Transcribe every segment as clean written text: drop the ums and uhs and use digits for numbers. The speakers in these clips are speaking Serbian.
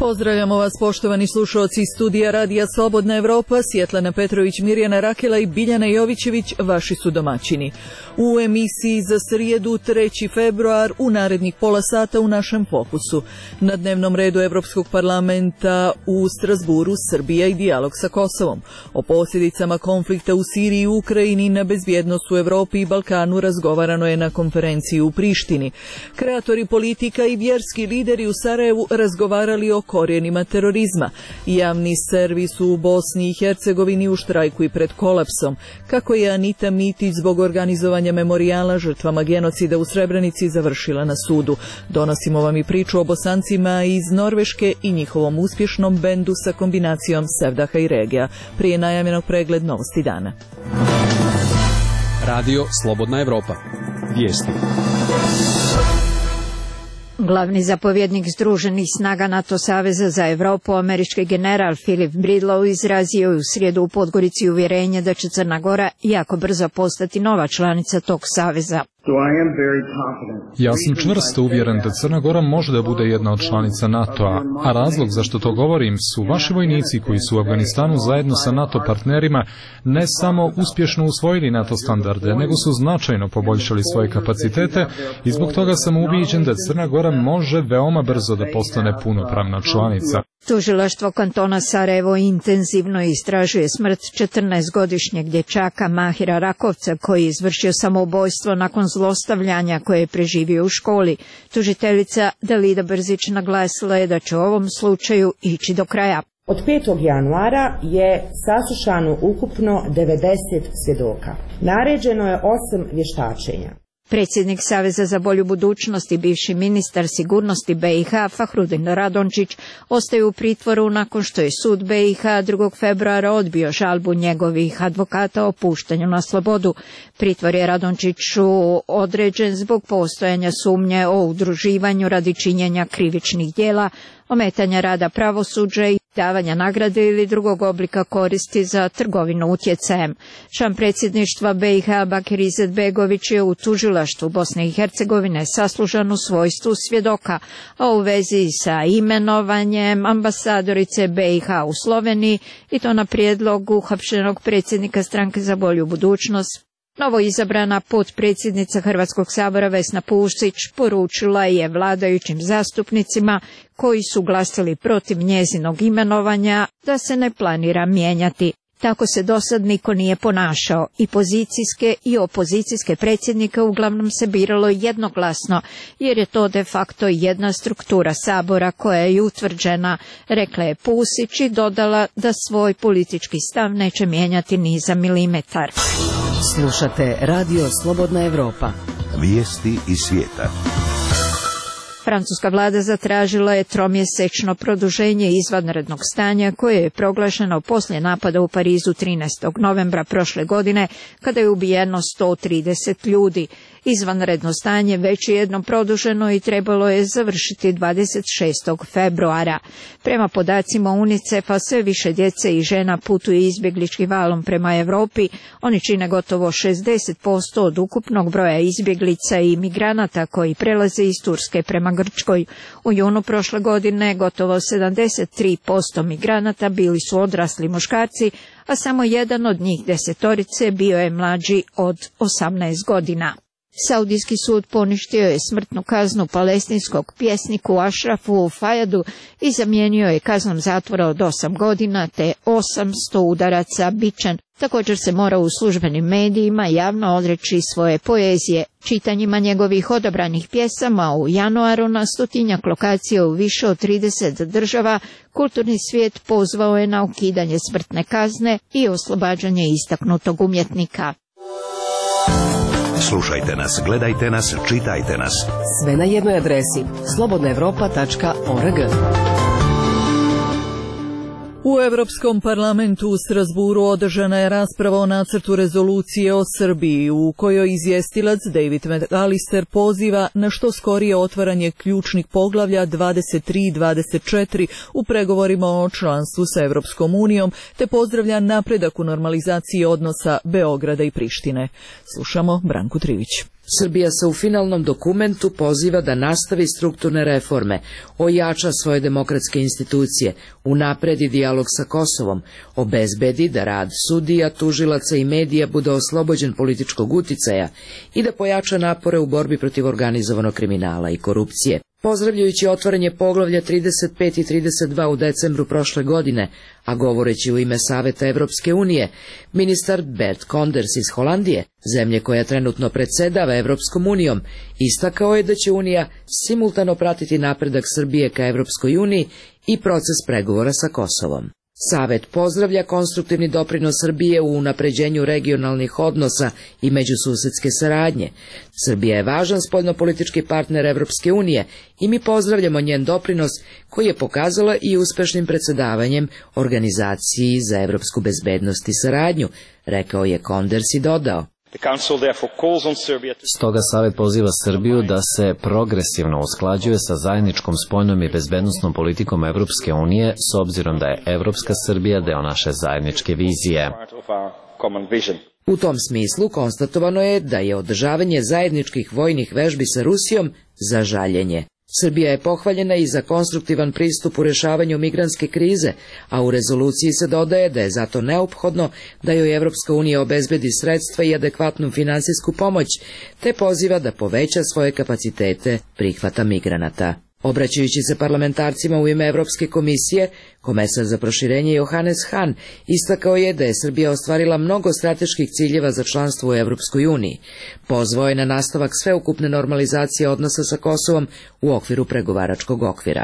Pozdravljamo vas, poštovani slušalci iz studija Radija Slobodna Evropa. Svjetlana Petrović, Mirjana Rakela i Biljana Jovićević vaši su domaćini. U emisiji za srijedu 3. februar u narednih pola sata u našem fokusu. Na dnevnom redu Evropskog parlamenta u Strasburu Srbija i dijalog sa Kosovom. O posljedicama konflikta u Siriji i Ukrajini na bezbjednost u Evropi i Balkanu razgovarano je na konferenciji u Prištini. Kreatori politika i vjerski lideri u Sarajevu razgovarali o korijenima terorizma. Javni servis u Bosni i Hercegovini u štrajku i pred kolapsom. Kako je Anita Mitić zbog organizovanja memorijala žrtvama genocida u Srebrenici završila na sudu. Donosimo vam i priču o Bosancima iz Norveške i njihovom uspješnom bendu sa kombinacijom Sevdaha i regija. Prije najavljenog pregled novosti dana. Radio Slobodna Evropa. Vijesti. Glavni zapovjednik Združenih snaga NATO Saveza za Europu, američki general Philip Bridlow, izrazio je u srijedu u Podgorici uvjerenje da će Crna Gora jako brzo postati nova članica tog saveza. Ja sam čvrsto uvjeren da Crna Gora može da bude jedna od članica NATO-a, a razlog zašto to govorim su vaši vojnici koji su u Afganistanu zajedno sa NATO partnerima ne samo uspješno usvojili NATO standarde, nego su značajno poboljšali svoje kapacitete i zbog toga sam ubijeđen da Crna Gora može veoma brzo da postane punopravna članica. Tužilaštvo kantona Sarajevo intenzivno istražuje smrt 14-godišnjeg dječaka Mahira Rakovca koji je izvršio samoubojstvo nakon zlostavljanja koje je preživio u školi. Tužiteljica Dalida Brzić naglasila je da će u ovom slučaju ići do kraja. Od 5. januara je saslušano ukupno 90 svjedoka. Naređeno je 8 vještačenja. Predsjednik Saveza za bolju budućnost i bivši ministar sigurnosti BiH Fahrudin Radončić ostaje u pritvoru nakon što je sud BiH 2. februara odbio žalbu njegovih advokata o puštanju na slobodu. Pritvor je Radončiću određen zbog postojanja sumnje o udruživanju radi činjenja krivičnih djela, ometanja rada pravosuđa i davanja nagrade ili drugog oblika koristi za trgovinu utjecajem. Član predsjedništva BiH Bakir Izetbegović je u tužilaštvu Bosne i Hercegovine saslužan u svojstvu svjedoka, a u vezi sa imenovanjem ambasadorice BiH u Sloveniji i to na prijedlog uhapšenog predsjednika Stranke za bolju budućnost. Novo izabrana potpredsjednica Hrvatskog sabora Vesna Pusić poručila je vladajućim zastupnicima koji su glasali protiv njezinog imenovanja da se ne planira mijenjati. Tako se dosad niko nije ponašao. I pozicijske i opozicijske predsjednike uglavnom se biralo jednoglasno, jer je to de facto jedna struktura sabora koja je utvrđena, rekla je Pusić i dodala da svoj politički stav neće mijenjati ni za milimetar. Slušate Radio Slobodna Evropa. Vijesti iz svijeta. Francuska vlada zatražila je tromjesečno produženje izvanrednog stanja koje je proglašeno poslije napada u Parizu 13. novembra prošle godine kada je ubijeno 130 ljudi. Izvanredno stanje već je jednom produženo i trebalo je završiti 26. februara. Prema podacima UNICEF-a sve više djece i žena putuje izbjegličkim valom prema Europi. Oni čine gotovo 60% od ukupnog broja izbjeglica i migranata koji prelaze iz Turske prema Grčkoj. U junu prošle godine gotovo 73% migranata bili su odrasli muškarci, a samo jedan od njih 10 bio je mlađi od 18 godina. Saudijski sud poništio je smrtnu kaznu palestinskog pjesniku Ašrafu Fajadu i zamijenio je kaznom zatvora od 8 godina te 800 udaraca bičem. Također se mora u službenim medijima javno odreći svoje poezije. Čitanjima njegovih odabranih pjesama u januaru na 100-tinjak lokacija u više od 30 država kulturni svijet pozvao je na ukidanje smrtne kazne i oslobađanje istaknutog umjetnika. Slušajte nas, gledajte nas, čitajte nas. Sve na jednoj adresi slobodnaevropa.org. U Europskom parlamentu u Strasburu održana je rasprava o nacrtu rezolucije o Srbiji u kojoj izvjestilac David McAllister poziva na što skorije otvaranje ključnih poglavlja 23 i 24 u pregovorima o članstvu sa Europskom unijom te pozdravlja napredak u normalizaciji odnosa Beograda i Prištine. Slušamo Branku Trivić. Srbija se u finalnom dokumentu poziva da nastavi strukturne reforme, ojača svoje demokratske institucije, unapredi dijalog sa Kosovom, obezbedi da rad sudija, tužilaca i medija bude oslobođen političkog uticaja i da pojača napore u borbi protiv organizovanog kriminala i korupcije. Pozdravljajući otvaranje poglavlja 35 i 32 u decembru prošle godine, a govoreći u ime Saveta Evropske unije, ministar Bert Koenders iz Holandije, zemlje koja trenutno predsjedava Evropskom unijom, istakao je da će Unija simultano pratiti napredak Srbije ka Evropskoj uniji i proces pregovora sa Kosovom. Savet pozdravlja konstruktivni doprinos Srbije u unapređenju regionalnih odnosa i međususedske saradnje. Srbija je važan spoljnopolitički partner Evropske unije i mi pozdravljamo njen doprinos koji je pokazala i uspešnim predsjedavanjem Organizaciji za evropsku bezbednost i saradnju, rekao je Koenders i dodao. Stoga Savet poziva Srbiju da se progresivno usklađuje sa zajedničkom spoljnom i bezbednosnom politikom Evropske unije, s obzirom da je Evropska Srbija deo naše zajedničke vizije. U tom smislu konstatovano je da je održavanje zajedničkih vojnih vežbi sa Rusijom za žaljenje. Srbija je pohvaljena i za konstruktivan pristup u rešavanju migrantske krize, a u rezoluciji se dodaje da je zato neophodno da joj Evropska unija obezbedi sredstva i adekvatnu finansijsku pomoć, te poziva da poveća svoje kapacitete prihvata migranata. Obraćajući se parlamentarcima u ime Evropske komisije, komesar za proširenje Johannes Hahn istakao je da je Srbija ostvarila mnogo strateških ciljeva za članstvo u Evropskoj uniji. Pozvao je na nastavak sveukupne normalizacije odnosa sa Kosovom u okviru pregovaračkog okvira.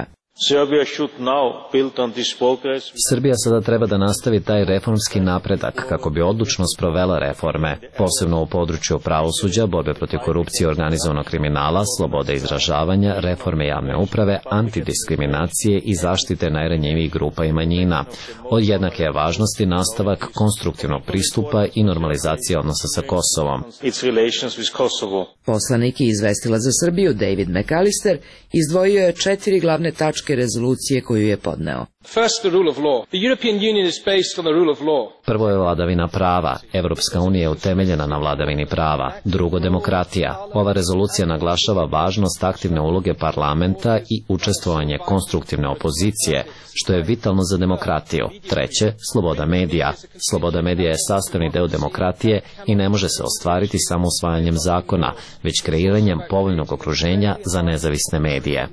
Srbija sada treba da nastavi taj reformski napredak kako bi odlučno sprovela reforme, posebno u području pravosuđa, borbe protiv korupcije i organizovanog kriminala, slobode izražavanja, reforme javne uprave, antidiskriminacije i zaštite najranjivijih grupa i manjina. Od jednake je važnosti nastavak konstruktivnog pristupa i normalizacije odnosa sa Kosovom. Poslanik i izvestilac za Srbiju David McAllister izdvojio je 4 glavne tačke rezolucije koju je podneo. Prvo je vladavina prava. Evropska unija je utemeljena na vladavini prava. Drugo, demokratija. Ova rezolucija naglašava važnost aktivne uloge parlamenta i učestvovanje konstruktivne opozicije, što je vitalno za demokratiju. Treće, sloboda medija. Sloboda medija je sastavni deo demokratije i ne može se ostvariti samo usvajanjem zakona, već kreiranjem povoljnog okruženja za nezavisne medije.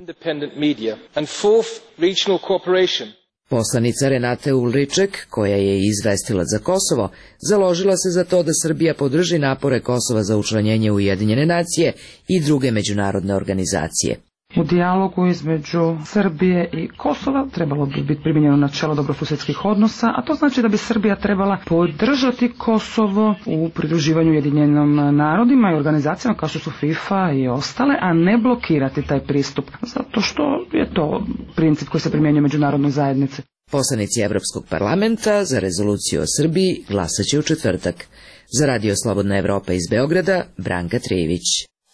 Poslanica Renate Ulriček, koja je izvestilac za Kosovo, založila se za to da Srbija podrži napore Kosova za učlanjenje u Ujedinjene nacije i druge međunarodne organizacije. U dijalogu između Srbije i Kosova trebalo bi biti primijenjeno načelo dobrosusjedskih odnosa, a to znači da bi Srbija trebala podržati Kosovo u pridruživanju Ujedinjenim narodima i organizacijama kao što su FIFA i ostale, a ne blokirati taj pristup, zato što je to princip koji se primjenjuje međunarodnoj zajednici. Poslanici Evropskog parlamenta za rezoluciju o Srbiji glasaće u četvrtak. Za Radio Slobodna Evropa iz Beograda, Branka Trijević.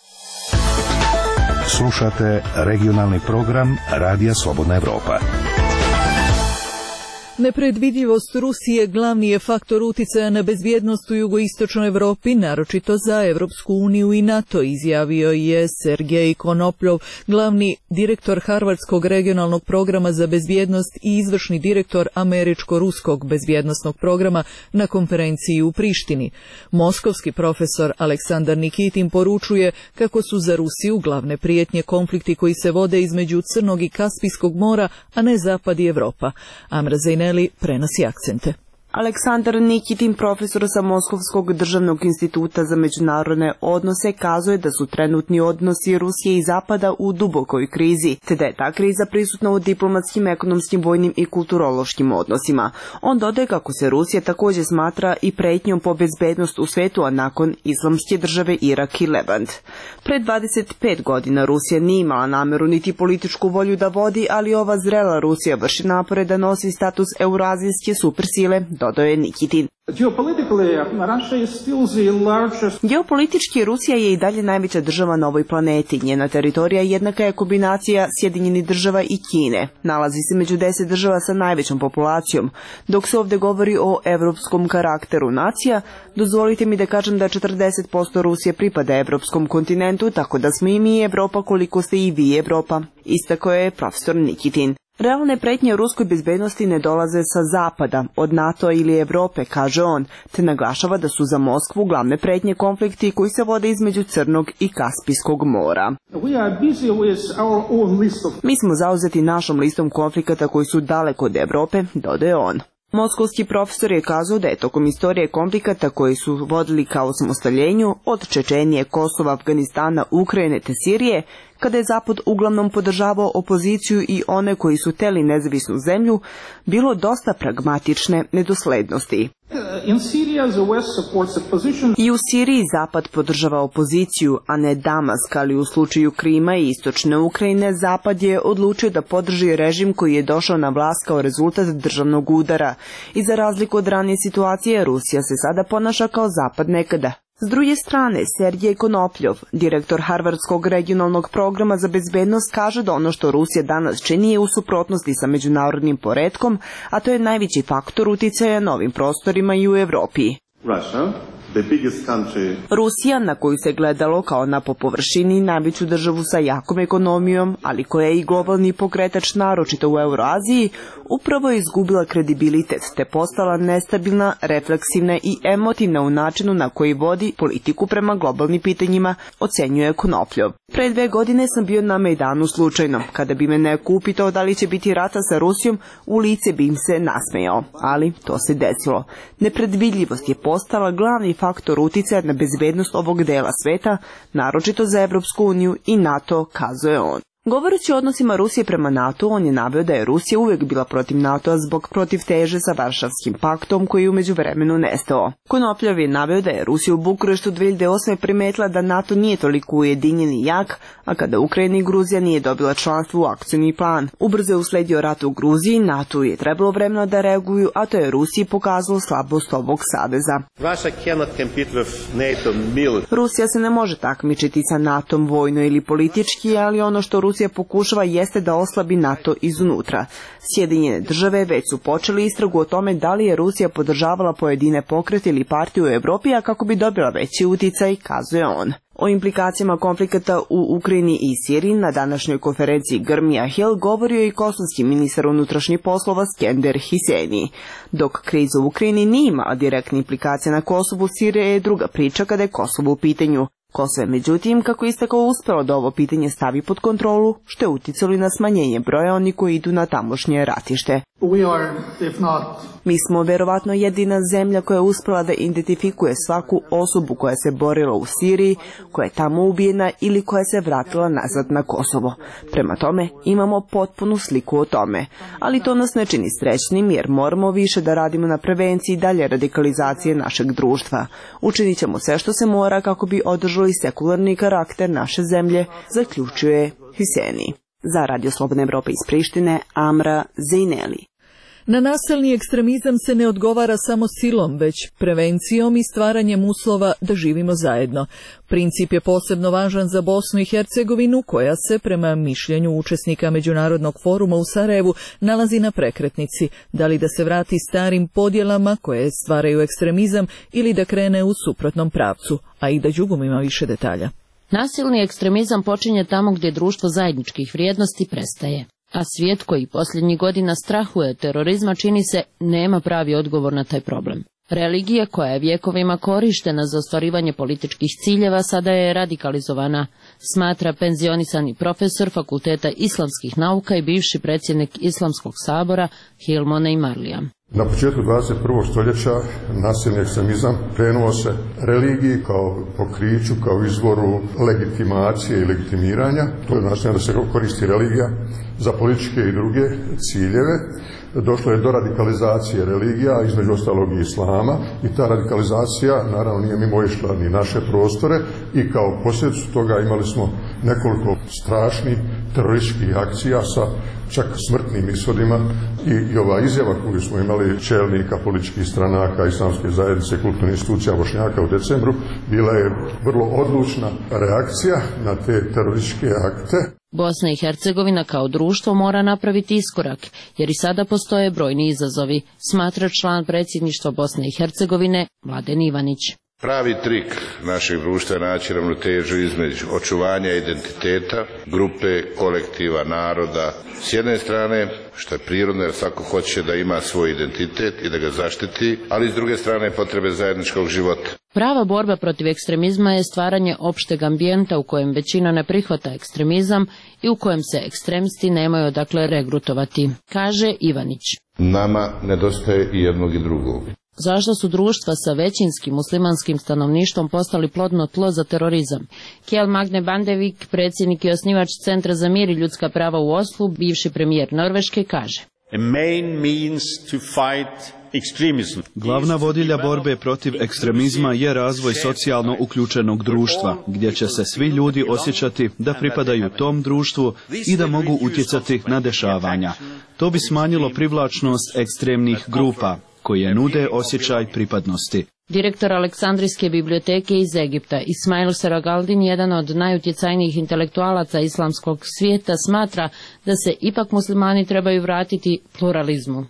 Slušate regionalni program Radija Slobodna Evropa. Nepredvidljivost Rusije glavni je faktor uticaja na bezbjednost u jugoistočnoj Evropi, naročito za Evropsku uniju i NATO, izjavio je Sergej Konopljov, glavni direktor Harvardskog regionalnog programa za bezbjednost i izvršni direktor Američko-ruskog bezbjednosnog programa na konferenciji u Prištini. Moskovski profesor Aleksandar Nikitin poručuje kako su za Rusiju glavne prijetnje konflikti koji se vode između Crnog i Kaspijskog mora, a ne Zapad i Evropa. Amra Zejneli prenosi akcente. Aleksandar Nikitin, profesor sa Moskovskog državnog instituta za međunarodne odnose, kazuje da su trenutni odnosi Rusije i Zapada u dubokoj krizi, te da je ta kriza prisutna u diplomatskim, ekonomskim, vojnim i kulturološkim odnosima. On dodaje kako se Rusija također smatra i pretnjom po bezbednost u svetu, a nakon Islamske države Irak i Levant. Pred 25 godina Rusija nije imala nameru niti političku volju da vodi, ali ova zrela Rusija vrši napore da nosi status eurazijske supersile dodao je Nikitin. Geopolitički Rusija je i dalje najveća država na ovoj planeti. Njena teritorija jednaka je kombinacija Sjedinjenih država i Kine. Nalazi se među 10 država sa najvećom populacijom. Dok se ovdje govori o evropskom karakteru nacija, dozvolite mi da kažem da 40% Rusije pripada evropskom kontinentu, tako da smo i mi Evropa koliko ste i vi Evropa, istakao je profesor Nikitin. Realne pretnje ruskoj bezbednosti ne dolaze sa zapada, od NATO ili Evrope, kaže on, te naglašava da su za Moskvu glavne pretnje konflikti koji se vode između Crnog i Kaspijskog mora. Mi smo zauzeti našom listom konflikata koji su daleko od Evrope, dodaje on. Moskovski profesor je kazao da je tokom istorije konflikata koji su vodili ka osamostaljenju, od Čečenije, Kosova, Afganistana, Ukrajine te Sirije, kada je Zapad uglavnom podržavao opoziciju i one koji su hteli nezavisnu zemlju, bilo dosta pragmatične nedoslednosti. I u Siriji Zapad podržava opoziciju, a ne Damask, ali u slučaju Krima i istočne Ukrajine Zapad je odlučio da podrži režim koji je došao na vlast kao rezultat državnog udara. I za razliku od ranije situacije, Rusija se sada ponaša kao Zapad nekada. S druge strane, Sergej Konopljov, direktor Harvardskog regionalnog programa za bezbednost, kaže da ono što Rusija danas čini je u suprotnosti sa međunarodnim poretkom, a to je najveći faktor uticaja na ovim prostorima i u Evropi. Rusija, na koju se gledalo kao na po površini najveću državu sa jakom ekonomijom, ali koja je i globalni pokretač naročito u Euroaziji, upravo je izgubila kredibilitet te postala nestabilna, refleksivna i emotivna u načinu na koji vodi politiku prema globalnim pitanjima, ocenjuje Konopljov. Pre 2 godine sam bio na Mejdanu slučajno. Kada bi me neko upitao da li će biti rata sa Rusijom, u lice bi im se nasmejao. Ali to se desilo. Nepredvidljivost je postala glavni faktor uticaja na bezbednost ovog dela sveta, naročito za Evropsku uniju i NATO, kazuje on. Govoreći o odnosima Rusije prema NATO, on je naveo da je Rusija uvijek bila protiv NATO-a zbog protivteže sa Varšavskim paktom koji je u međuvremenu nestao. Konopljev je naveo da je Rusija u Bukureštu 2008. primetila da NATO nije toliko ujedinjen i jak, a kada Ukrajina i Gruzija nije dobila članstvo u akcioni plan. Ubrzo je usledio rat u Gruziji, NATO je trebalo vremena da reaguju, a to je Rusiji pokazalo slabost ovog saveza. Rusija se ne može takmičiti sa NATO-om vojno ili politički, ali ono što Rusija pokušava jeste da oslabi NATO iznutra. Sjedinjene države već su počeli istragu o tome da li je Rusija podržavala pojedine pokrete ili partije u Evropi, a kako bi dobila veći uticaj, kazuje on. O implikacijama konflikata u Ukrajini i Siriji na današnjoj konferenciji Grmija Hill govorio i kosovski ministar unutrašnjih poslova Skender Hiseni. Dok kriza u Ukrajini nije imala direktne implikacije na Kosovu, Sirija je druga priča kada je Kosovo u pitanju. Kosovo je, međutim, kako istakao, uspelo da ovo pitanje stavi pod kontrolu, što je uticalo na smanjenje broja onih koji idu na tamošnje ratište. Mi smo verovatno jedina zemlja koja je uspela da identifikuje svaku osobu koja se borila u Siriji, koja je tamo ubijena ili koja se vratila nazad na Kosovo. Prema tome, imamo potpunu sliku o tome. Ali to nas ne čini srećnim jer moramo više da radimo na prevenciji dalje radikalizacije našeg društva. Učinit ćemo sve što se mora kako bi održali sekularni karakter naše zemlje, zaključuje Hiseni. Za Radio Slobodna Evropa iz Prištine, Amra Zejneli. Na nasilni ekstremizam se ne odgovara samo silom, već prevencijom i stvaranjem uslova da živimo zajedno. Princip je posebno važan za Bosnu i Hercegovinu, koja se, prema mišljenju učesnika Međunarodnog foruma u Sarajevu, nalazi na prekretnici, da li da se vrati starim podjelama koje stvaraju ekstremizam ili da krene u suprotnom pravcu. A Ida Đugum ima više detalja. Nasilni ekstremizam počinje tamo gdje društvo zajedničkih vrijednosti prestaje. A svijet koji posljednjih godina strahuje terorizma, čini se, nema pravi odgovor na taj problem. Religija koja je vjekovima korištena za ostvarivanje političkih ciljeva sada je radikalizovana, smatra penzionisani profesor Fakulteta islamskih nauka i bivši predsjednik Islamskog sabora Hilmone Marlija. Na početku 21. stoljeća nasilni ekstremizam krenuo se religiji kao pokriću, kao izvoru legitimacije i legitimiranja. To je znači da se koristi religija za političke i druge ciljeve. Došlo je do radikalizacije religija, između ostalog i islama, i ta radikalizacija naravno nije mimoišla ni naše prostore i kao posljedicu toga imali smo nekoliko strašnih terorističkih akcija sa čak smrtnim ishodima i ova izjava koju smo imali čelnika političkih stranaka, islamske zajednice, kulturnih institucija Bošnjaka u decembru, bila je vrlo odlučna reakcija na te terorističke akte. Bosna i Hercegovina kao društvo mora napraviti iskorak, jer i sada postoje brojni izazovi, smatra član predsjedništva Bosne i Hercegovine Mladen Ivanić. Pravi trik našeg društva je naći ravnotežu između očuvanja identiteta, grupe, kolektiva, naroda. S jedne strane, što je prirodno jer svako hoće da ima svoj identitet i da ga zaštiti, ali s druge strane potrebe zajedničkog života. Prava borba protiv ekstremizma je stvaranje opšteg ambijenta u kojem većina ne prihvata ekstremizam i u kojem se ekstremisti nemaju odakle regrutovati, kaže Ivanić. Nama nedostaje i jednog i drugog. Zašto su društva sa većinskim muslimanskim stanovništvom postali plodno tlo za terorizam? Kjell Magne Bandevik, predsjednik i osnivač Centra za mir i ljudska prava u Oslu, bivši premijer Norveške, kaže: Glavna vodilja borbe protiv ekstremizma je razvoj socijalno uključenog društva, gdje će se svi ljudi osjećati da pripadaju tom društvu i da mogu utjecati na dešavanja. To bi smanjilo privlačnost ekstremnih grupa koje nude osjećaj pripadnosti. Direktor Aleksandrijske biblioteke iz Egipta, Ismail Seragaldin, jedan od najutjecajnijih intelektualaca islamskog svijeta, smatra da se ipak muslimani trebaju vratiti pluralizmu.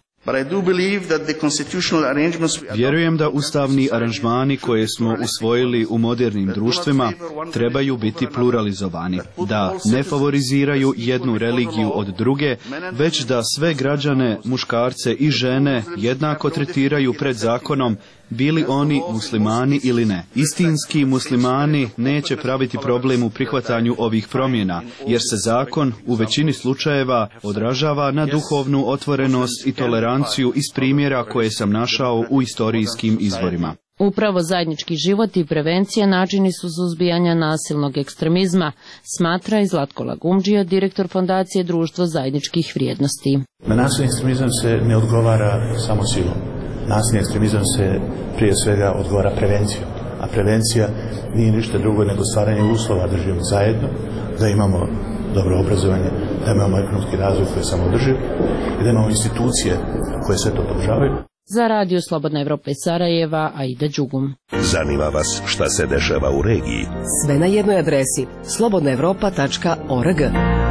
Vjerujem da ustavni aranžmani koje smo usvojili u modernim društvima trebaju biti pluralizovani, da ne favoriziraju jednu religiju od druge, već da sve građane, muškarce i žene jednako tretiraju pred zakonom, bili oni muslimani ili ne. Istinski muslimani neće praviti problem u prihvatanju ovih promjena, jer se zakon u većini slučajeva odražava na duhovnu otvorenost i toleranciju iz primjera koje sam našao u istorijskim izvorima. Upravo zajednički život i prevencija načini su suzbijanja nasilnog ekstremizma, smatra i Zlatko Lagumdžija, direktor fondacije Društvo zajedničkih vrijednosti. Na nasilni ekstremizam se ne odgovara samo silom. Nasilni ekstremizam se prije svega odgovara prevencijom, a prevencija nije ništa drugo nego stvaranje uslova da živimo zajedno, da imamo dobro obrazovanje, da imamo ekonomski razvoj koji je samoodrživ i da imamo institucije koje sve to podržavaju. Za Radio Slobodna Evropa iz Sarajeva, Aida Đugum. Zanima vas šta se dešava u regiji? Sve na jednoj adresi slobodnaevropa.org.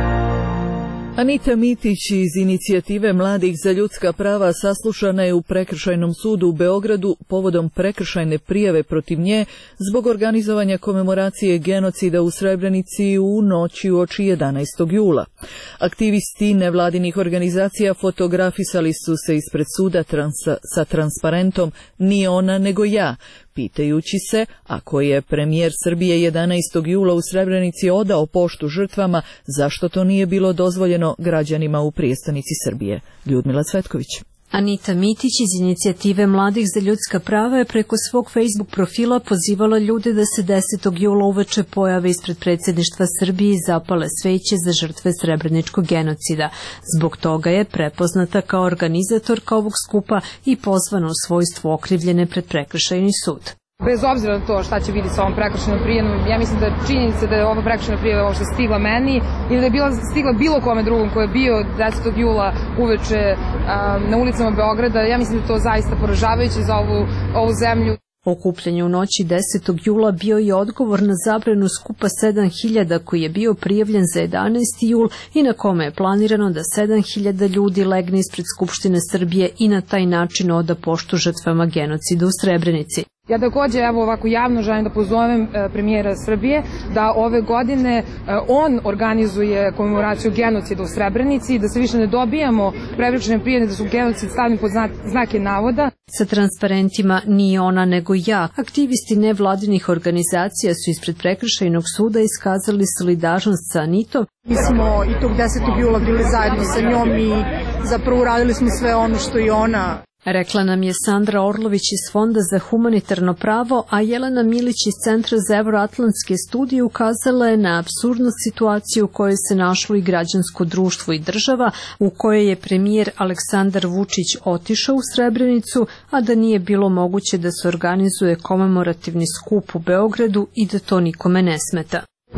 Anita Mitić iz Inicijative mladih za ljudska prava saslušana je u Prekršajnom sudu u Beogradu povodom prekršajne prijave protiv nje zbog organizovanja komemoracije genocida u Srebrenici u noći uoči 11. jula. Aktivisti nevladinih organizacija fotografisali su se ispred suda sa transparentom "Nije ona nego ja", pitajući se, ako je premijer Srbije 11. jula u Srebrenici odao poštu žrtvama, zašto to nije bilo dozvoljeno građanima u prijestonici Srbije. Ljudmila Cvetković. Anita Mitić iz Inicijative mladih za ljudska prava je preko svog Facebook profila pozivala ljude da se 10. jula uveče pojave ispred predsjedništva Srbije i zapale sveće za žrtve srebreničkog genocida. Zbog toga je prepoznata kao organizatorka ovog skupa i pozvana u svojstvu okrivljene pred prekršajni sud. Bez obzira na to šta će vidjeti sa ovom prekršajnom prijavom, ja mislim da je činjenica da je ova prekršajna prijava uopšte stigla meni ili da je stigla bilo kome drugom ko je bio 10. jula uveče na ulicama Beograda, ja mislim da je to zaista poražavajuće za ovu zemlju. Okupljanje u noći 10. jula bio je odgovor na zabranu skupa 7000 koji je bio prijavljen za 11. jul i na kome je planirano da 7000 ljudi legne ispred Skupštine Srbije i na taj način oda poštu žrtvama genocida u Srebrenici. Ja također ovako javno želim da pozovem premijera Srbije da ove godine on organizuje komemoraciju genocida u Srebrenici i da se više ne dobijamo prekršajne prijave da su genocid stavljeni pod znake navoda. Sa transparentima "Nije ona nego ja", aktivisti nevladinih organizacija su ispred prekršajnog suda iskazali solidarnost sa Anitom. Mi smo i tog 10. jula bili zajedno sa njom i zapravo uradili smo sve ono što i ona. Rekla nam je Sandra Orlović iz Fonda za humanitarno pravo, a Jelena Milić iz Centra za evroatlantske studije ukazala je na apsurdnu situaciju u kojoj se našlo i građansko društvo i država, u kojoj je premijer Aleksandar Vučić otišao u Srebrenicu, a da nije bilo moguće da se organizuje komemorativni skup u Beogradu i da to nikome ne smeta.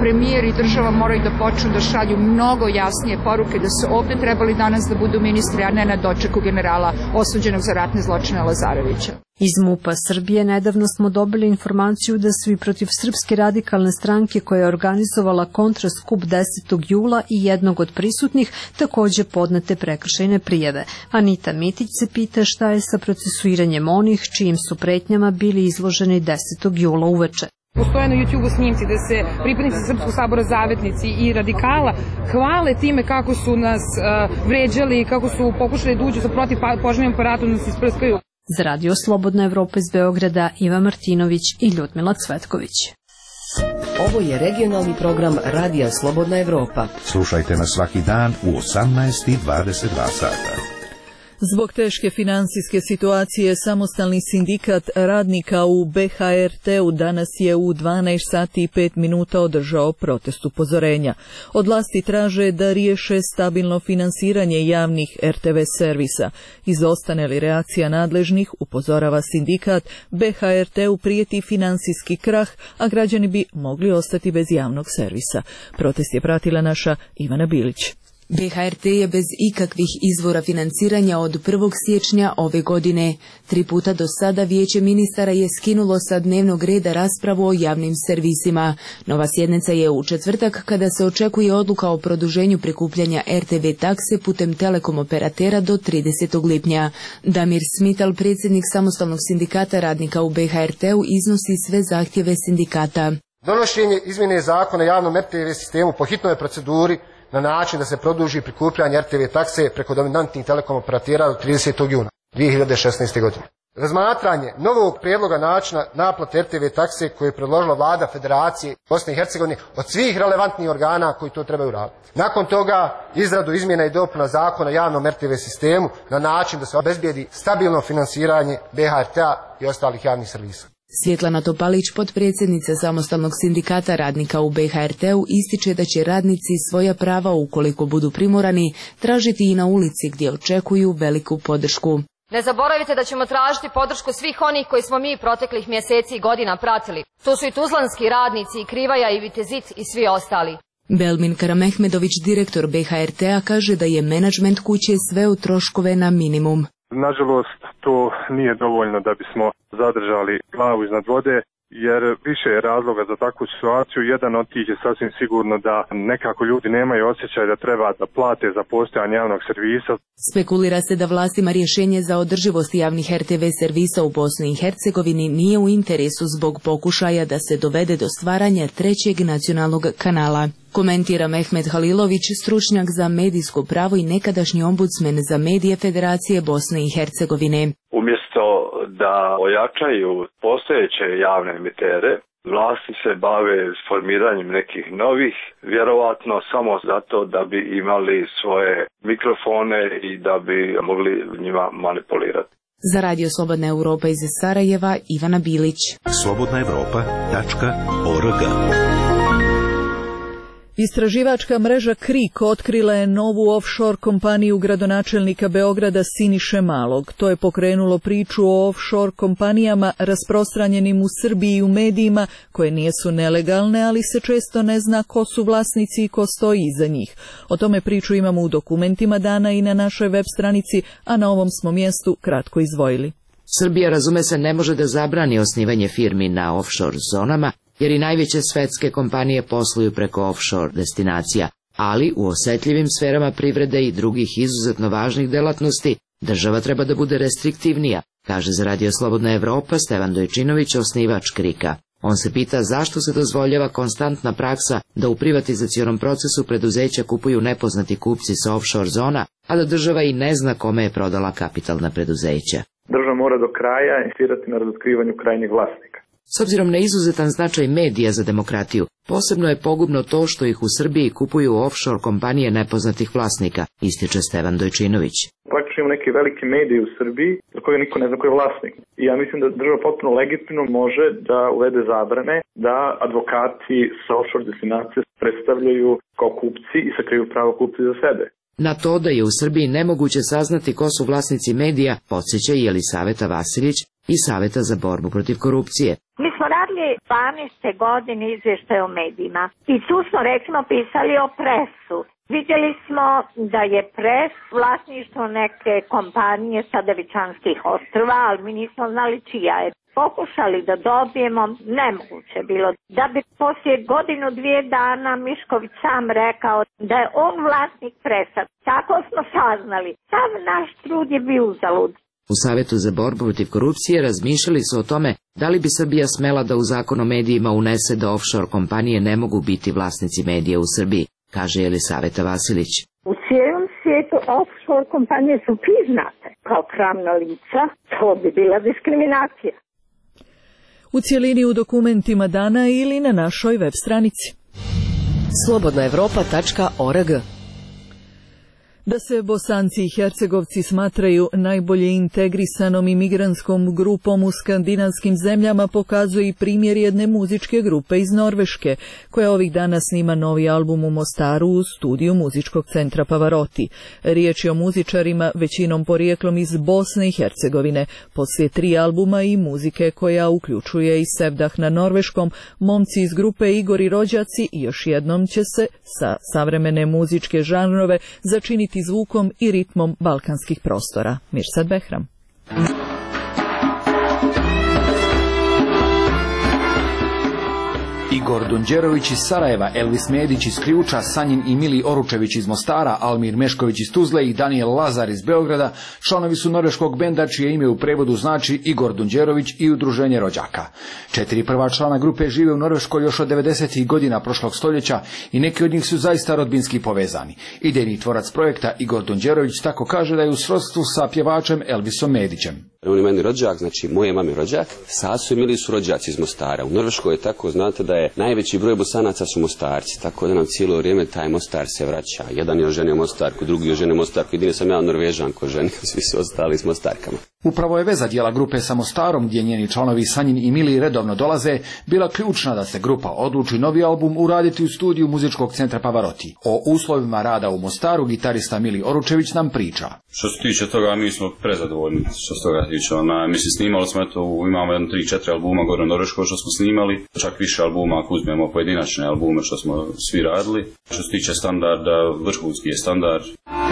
Premijer i država moraju da počnu da šalju mnogo jasnije poruke da su ovde trebali danas da budu ministri, a ne na dočeku generala osuđenog za ratne zločine Lazarevića. Iz MUP-a Srbije nedavno smo dobili informaciju da su i protiv Srpske radikalne stranke koja je organizovala kontraskup 10. jula i jednog od prisutnih takođe podnete prekršajne prijave. Anita Mitić se pita šta je sa procesuiranjem onih čijim su pretnjama bili izloženi 10. jula uveče. Postoje na YouTube snimci da se pripadnici Srpskog sabora, zavetnici i radikala hvale time kako su nas vređali, kako su pokušali da uđu sa protivpožarnim aparatom da nas isprskaju. Za Radio Slobodna Evropa iz Beograda, Iva Martinović i Ljudmila Cvetković. Ovo je regionalni program Radija Slobodna Evropa. Slušajte nas svaki dan u 18:22 sata. Zbog teške financijske situacije, samostalni sindikat radnika u BHRT-u danas je u 12 sati i 5 minuta održao protest upozorenja. Od vlasti traže da riješe stabilno finansiranje javnih RTV servisa. Izostane li reakcija nadležnih, upozorava sindikat, BHRT-u prijeti financijski krah, a građani bi mogli ostati bez javnog servisa. Protest je pratila naša Ivana Bilić. BHRT je bez ikakvih izvora financiranja od 1. siječnja ove godine. 3 puta do sada Vijeće ministara je skinulo sa dnevnog reda raspravu o javnim servisima. Nova sjednica je u četvrtak kada se očekuje odluka o produženju prikupljanja RTV takse putem telekom operatera do 30. lipnja. Damir Smital, predsjednik samostalnog sindikata radnika u BHRT-u, iznosi sve zahtjeve sindikata. Donošenje izmjene zakona o javnom RTV sistemu po hitnoj proceduri na način da se produži prikupljanje RTV takse preko dominantnih telekom operatera do 30. juna 2016. godine. Razmatranje novog prijedloga načina naplate RTV takse koje je predložila vlada Federacije Bosne i Hercegovine od svih relevantnih organa koji to trebaju raditi. Nakon toga izradu izmjena i dopuna zakona o javnom RTV sistemu na način da se obezbijedi stabilno finansiranje BHRT-a i ostalih javnih servisa. Svjetlana Topalić, potpredsjednica samostalnog sindikata radnika u BHRT-u, ističe da će radnici svoja prava, ukoliko budu primorani, tražiti i na ulici gdje očekuju veliku podršku. Ne zaboravite da ćemo tražiti podršku svih onih koji smo mi proteklih mjeseci i godina pratili. To su i tuzlanski radnici, i Krivaja, i Vitezit i svi ostali. Belmin Karamehmedović, direktor BHRT-a, kaže da je menadžment kuće sveo troškove na minimum. Nažalost, to nije dovoljno da bismo zadržali glavu iznad vode, jer više je razloga za takvu situaciju. Jedan od tih je sasvim sigurno da nekako ljudi nemaju osjećaj da treba da plate za postojanje javnog servisa. Spekulira se da vlastima rješenje za održivost javnih RTV servisa u Bosni i Hercegovini nije u interesu zbog pokušaja da se dovede do stvaranja trećeg nacionalnog kanala. Komentira Mehmet Halilović, stručnjak za medijsko pravo i nekadašnji ombudsmen za medije Federacije Bosne i Hercegovine. Umjesto da ojačaju postojeće javne emitere, vlasti se bave formiranjem nekih novih, vjerovatno samo zato da bi imali svoje mikrofone i da bi mogli njima manipulirati. Za Radio Slobodna Evropa iz Sarajeva, Ivana Bilić. slobodnaevropa.org. Istraživačka mreža KRIK otkrila je novu offshore kompaniju gradonačelnika Beograda Siniše Malog. To je pokrenulo priču o offshore kompanijama rasprostranjenim u Srbiji i u medijima koje nisu nelegalne, ali se često ne zna ko su vlasnici i ko stoji iza njih. O tome priču imamo u dokumentima dana i na našoj web stranici, a na ovom smo mjestu kratko izdvojili. Srbija, razume se, ne može da zabrani osnivanje firmi na offshore zonama, jer i najveće svetske kompanije posluju preko offshore destinacija, ali u osjetljivim sferama privrede i drugih izuzetno važnih delatnosti država treba da bude restriktivnija, kaže za Radio Slobodna Evropa Stevan Dojčinović, osnivač KRIK-a. On se pita zašto se dozvoljava konstantna praksa da u privatizacionom procesu preduzeća kupuju nepoznati kupci sa offshore zona, a da država i ne zna kome je prodala kapitalna preduzeća. Država mora do kraja insistirati na razotkrivanju krajnjeg vlasnika. S obzirom na izuzetan značaj medija za demokratiju, posebno je pogubno to što ih u Srbiji kupuju offshore kompanije nepoznatih vlasnika, ističe Stevan Dojčinović. Praktično imamo neke velike medije u Srbiji za koje niko ne zna ko je vlasnik. I ja mislim da država potpuno legitimno može da uvede zabrane da advokati sa offshore destinacije predstavljaju kao kupci i sakriju pravo kupci za sebe. Na to da je u Srbiji nemoguće saznati ko su vlasnici medija, podsjeća i Jelisaveta Vasilić iz Saveta za borbu protiv korupcije. Mi smo radili objavili 12. godine izvještaj o medijima i tu smo recimo pisali o Presu. Vidjeli smo da je Pres vlasništvo neke kompanije sa Devičanskih ostrva, ali mi nismo znali čija je. Pokušali da dobijemo, nemoguće bilo. Da bi poslije godinu, 2 dana Mišković sam rekao da je on vlasnik Presa. Tako smo saznali. Sam naš trud je bio uzalud. U Savjetu za borbu protiv korupcije razmišljali su o tome da li bi Srbija smela da u zakon o medijima unese da offshore kompanije ne mogu biti vlasnici medija u Srbiji, kaže Jelisaveta Vasilić. U cijelom svijetu offshore kompanije su priznate kao pravna lica, to bi bila diskriminacija. U cijelini u dokumentima dana ili na našoj web stranici. slobodnaevropa.org. Da se Bosanci i Hercegovci smatraju najbolje integrisanom imigrantskom grupom u skandinavskim zemljama pokazuje i primjer jedne muzičke grupe iz Norveške, koja ovih dana snima novi album u Mostaru u studiju muzičkog centra Pavarotti. Riječ je o muzičarima većinom porijeklom iz Bosne i Hercegovine. Poslije 3 albuma i muzike koja uključuje i Sevdah na norveškom, momci iz grupe Igor i rođaci još jednom će se sa savremene muzičke žanrove začiniti zvukom i ritmom balkanskih prostora. Mirsad Behram. Igor Dunđerović iz Sarajeva, Elvis Medić iz Ključa, Sanjin i Mili Oručević iz Mostara, Almir Mešković iz Tuzle i Daniel Lazar iz Beograda članovi su norveškog benda čije ime u prevodu znači Igor Dunđerović i Udruženje rođaka. 4 prva člana grupe žive u Norveškoj još od 90. godina prošlog stoljeća i neki od njih su zaista rodbinski povezani. Idejni tvorac projekta Igor Dunđerović tako kaže da je u srodstvu sa pjevačem Elvisom Medićem. On je meni rođak, znači moje mami rođak, Sasu i Mili su rođaci iz Mostara. U Norveškoj je tako, znate da je najveći broj Bosanaca su Mostarci, tako da nam cijelo vrijeme taj Mostar se vraća. Jedan je oženio Mostarku, drugi je oženio Mostarku, jedini sam ja Norvežanko ženio, svi su ostali s Mostarkama. Upravo je veza dijela grupe sa Mostarom, gdje njeni članovi Sanjin i Mili redovno dolaze, bila ključna da se grupa odluči novi album uraditi u studiju muzičkog centra Pavarotti. O uslovima rada u Mostaru gitarista Mili Oručević nam priča. Što se tiče toga, mi smo prezadovoljni što se toga tiče. Mislim, snimali smo, imamo 3-4 albuma gore u Norveškoj što smo snimali, čak više albuma ako uzmemo pojedinačne albume što smo svi radili. Što se tiče standarda, vrhunski je standard.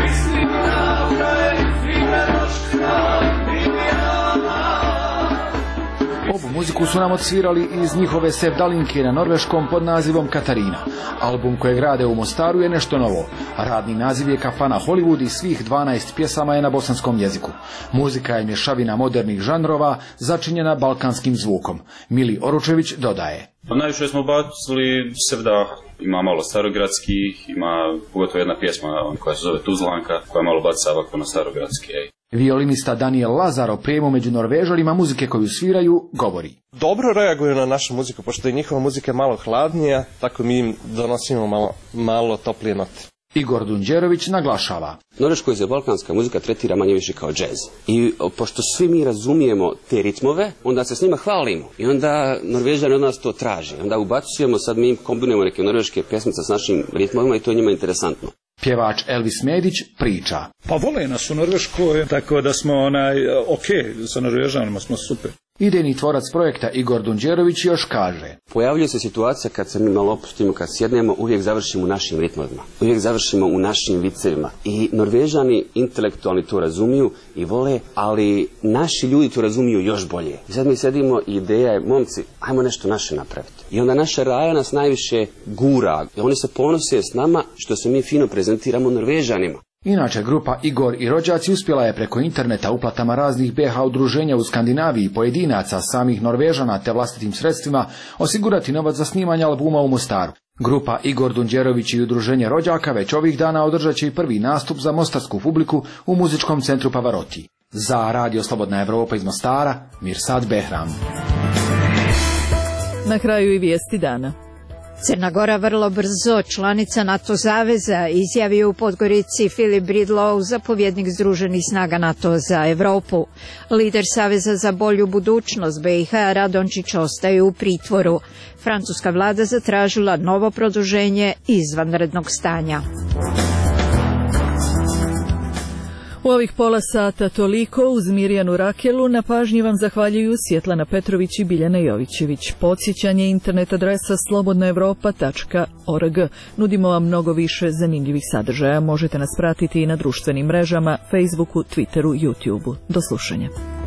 Ovu muziku su nam odsvirali iz njihove sevdalinke na norveškom pod nazivom Katarina. Album kojeg rade u Mostaru je nešto novo. Radni naziv je Kafana Hollywood i svih 12 pjesama je na bosanskom jeziku. Muzika je mješavina modernih žanrova začinjena balkanskim zvukom. Mili Oručević dodaje. Najviše smo bacili Sevdah, ima malo starogradskih, ima pogotovo jedna pjesma koja se zove Tuzlanka, koja malo baca ovako na starogradski. Violinista Daniel Lazar o prijemu među Norvežanima muzike koju sviraju govori. Dobro reaguju na našu muziku, pošto je njihova muzika malo hladnija, tako mi im donosimo malo toplije note. Igor Dunđerović naglašava. Norveškoj se balkanska muzika tretira manje više kao džez. I pošto svi mi razumijemo te ritmove, onda se s njima hvalimo. I onda Norvežani od nas to traže. Onda ubacujemo, sad mi kombinujemo neke norveške pjesmice s našim ritmovima i to je njima interesantno. Pjevač Elvis Medić priča. Pa vole nas u Norveškoj, tako da smo sa Norvežanima smo super. Idejni tvorac projekta Igor Dunđerović još kaže. Pojavljuje se situacija kad se mi malo opustimo, kad sjednemo, uvijek završimo u našim ritmovima. Uvijek završimo u našim vicevima. I Norvežani intelektualni to razumiju i vole, ali naši ljudi to razumiju još bolje. I sad mi sedimo i ideja je, momci, ajmo nešto naše napraviti. I onda naša raja nas najviše gura. I oni se ponose s nama što se mi fino prezentiramo Norvežanima. Inače, grupa Igor i rođaci uspjela je preko interneta uplatama raznih BH udruženja u Skandinaviji, pojedinaca, samih Norvežana te vlastitim sredstvima osigurati novac za snimanje albuma u Mostaru. Grupa Igor Dunđerović i udruženje rođaka već ovih dana održat će i prvi nastup za mostarsku publiku u muzičkom centru Pavarotti. Za Radio Slobodna Evropa iz Mostara, Mirsad Behram. Na kraju i vijesti dana. Crna Gora vrlo brzo, članica NATO saveza, izjavio u Podgorici Filip Bridlow, zapovjednik Združenih snaga NATO za Evropu. Lider Saveza za bolju budućnost BiH Radončić ostaje u pritvoru. Francuska vlada zatražila novo produženje izvanrednog stanja. U ovih pola sata toliko. Uz Mirjanu Rakelu na pažnji vam zahvaljuju Svjetlana Petrović i Biljana Jovićević. Podsjećanje internet adresa slobodnaevropa.org. Nudimo vam mnogo više zanimljivih sadržaja. Možete nas pratiti i na društvenim mrežama, Facebooku, Twitteru, YouTubeu. Do slušanja.